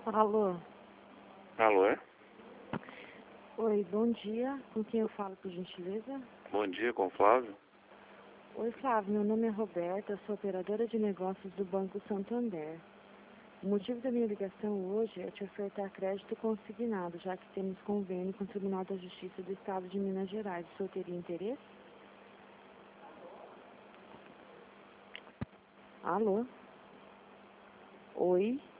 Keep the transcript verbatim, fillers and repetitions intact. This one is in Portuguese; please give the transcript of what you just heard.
Alô? Alô, é? Oi, bom dia. Com quem eu falo, por gentileza? Bom dia, com o Flávio. Oi, Flávio. Meu nome é Roberta, sou operadora de negócios do Banco Santander. O motivo da minha ligação hoje é te ofertar crédito consignado, já que temos convênio com o Tribunal da Justiça do Estado de Minas Gerais. O senhor teria interesse? Alô? Oi?